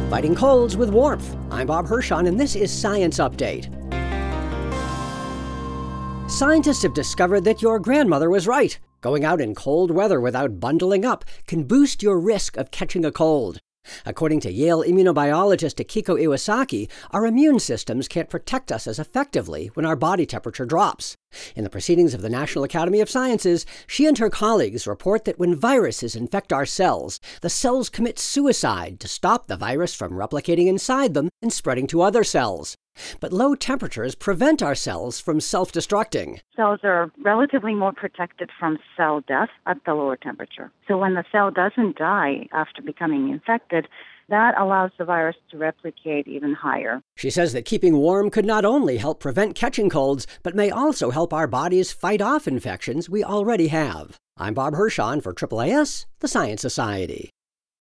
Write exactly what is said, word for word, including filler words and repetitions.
Fighting colds with warmth. I'm Bob Hirschon, and this is Science Update. Scientists have discovered that your grandmother was right. Going out in cold weather without bundling up can boost your risk of catching a cold. According to Yale immunobiologist Akiko Iwasaki, our immune systems can't protect us as effectively when our body temperature drops. In the Proceedings of the National Academy of Sciences, she and her colleagues report that when viruses infect our cells, the cells commit suicide to stop the virus from replicating inside them and spreading to other cells. But low temperatures prevent our cells from self-destructing. Cells are relatively more protected from cell death at the lower temperature. So when the cell doesn't die after becoming infected, that allows the virus to replicate even higher. She says that keeping warm could not only help prevent catching colds, but may also help our bodies fight off infections we already have. I'm Bob Hirschon for A A A S, the Science Society.